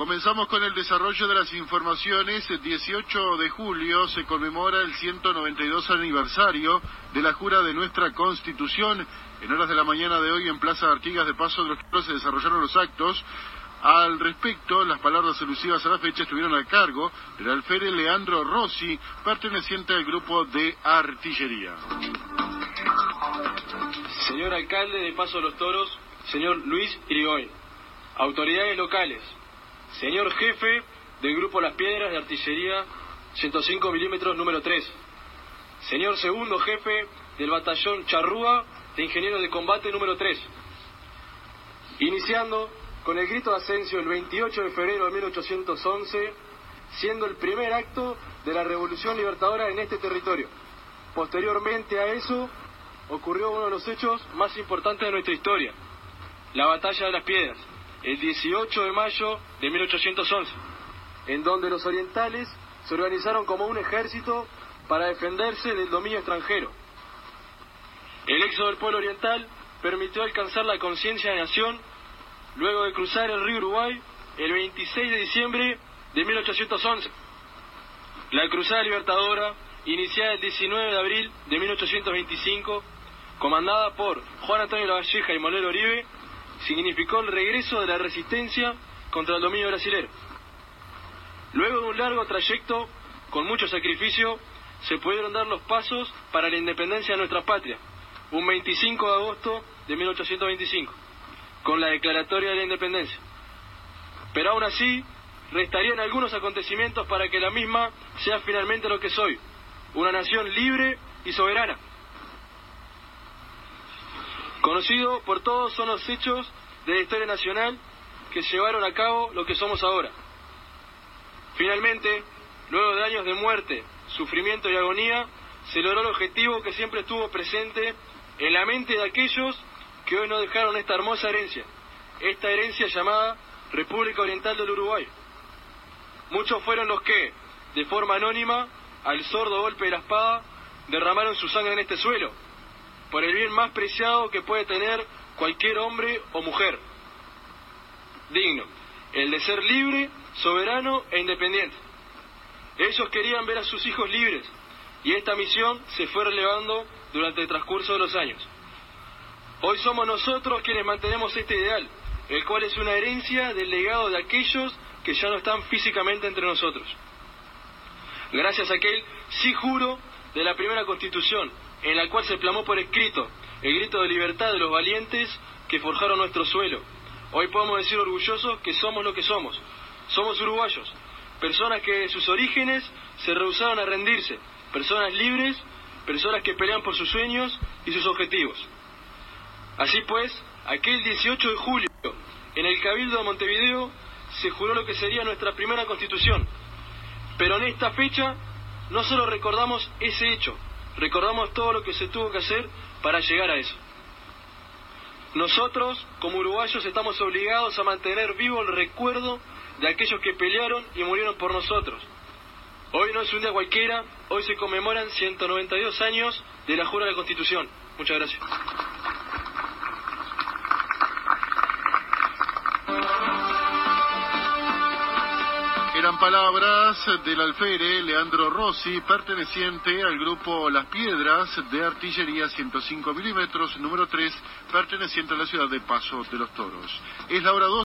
Comenzamos con el desarrollo de las informaciones. El 18 de julio se conmemora el 192 aniversario de la jura de nuestra Constitución. En horas de la mañana de hoy en Plaza de Artigas de Paso de los Toros se desarrollaron los actos. Al respecto, las palabras alusivas a la fecha estuvieron a cargo del alférez Leandro Rossi, perteneciente al grupo de artillería. Señor alcalde de Paso de los Toros, señor Luis Irigoyen, autoridades locales, señor jefe del grupo Las Piedras de artillería 105 milímetros número 3, señor segundo jefe del batallón Charrúa de ingenieros de combate número 3, iniciando con el grito de Ascencio el 28 de febrero de 1811, siendo el primer acto de la Revolución Libertadora en este territorio. Posteriormente a eso, ocurrió uno de los hechos más importantes de nuestra historia, la Batalla de las Piedras, el 18 de mayo de 1811, en donde los orientales se organizaron como un ejército para defenderse del dominio extranjero. El éxodo del pueblo oriental permitió alcanzar la conciencia de nación luego de cruzar el río Uruguay el 26 de diciembre de 1811. La Cruzada Libertadora, iniciada el 19 de abril de 1825, comandada por Juan Antonio Lavalleja y Manuel Oribe, significó el regreso de la resistencia contra el dominio brasilero. Luego de un largo trayecto, con mucho sacrificio, se pudieron dar los pasos para la independencia de nuestra patria, un 25 de agosto de 1825, con la declaratoria de la independencia. Pero aún así, restarían algunos acontecimientos para que la misma sea finalmente lo que soy, una nación libre y soberana. Conocido por todos son los hechos de la historia nacional que llevaron a cabo lo que somos ahora. Finalmente, luego de años de muerte, sufrimiento y agonía, se logró el objetivo que siempre estuvo presente en la mente de aquellos que hoy nos dejaron esta hermosa herencia, esta herencia llamada República Oriental del Uruguay. Muchos fueron los que, de forma anónima, al sordo golpe de la espada, derramaron su sangre en este suelo, por el bien más preciado que puede tener cualquier hombre o mujer, digno, el de ser libre, soberano e independiente. Ellos querían ver a sus hijos libres, y esta misión se fue relevando durante el transcurso de los años. Hoy somos nosotros quienes mantenemos este ideal, el cual es una herencia del legado de aquellos que ya no están físicamente entre nosotros. Gracias a aquel sí juro de la primera Constitución, en la cual se plasmó por escrito el grito de libertad de los valientes que forjaron nuestro suelo, hoy podemos decir orgullosos que somos lo que somos. Somos uruguayos, personas que de sus orígenes se rehusaron a rendirse, personas libres, personas que pelean por sus sueños y sus objetivos. Así pues, aquel 18 de julio, en el Cabildo de Montevideo, se juró lo que sería nuestra primera Constitución. Pero en esta fecha, no solo recordamos ese hecho, recordamos todo lo que se tuvo que hacer para llegar a eso. Nosotros, como uruguayos, estamos obligados a mantener vivo el recuerdo de aquellos que pelearon y murieron por nosotros. Hoy no es un día cualquiera, hoy se conmemoran 192 años de la jura de la Constitución. Muchas gracias. Eran palabras del alférez Leandro Rossi, perteneciente al grupo Las Piedras de artillería 105 milímetros número 3, perteneciente a la ciudad de Paso de los Toros. Es la hora 2.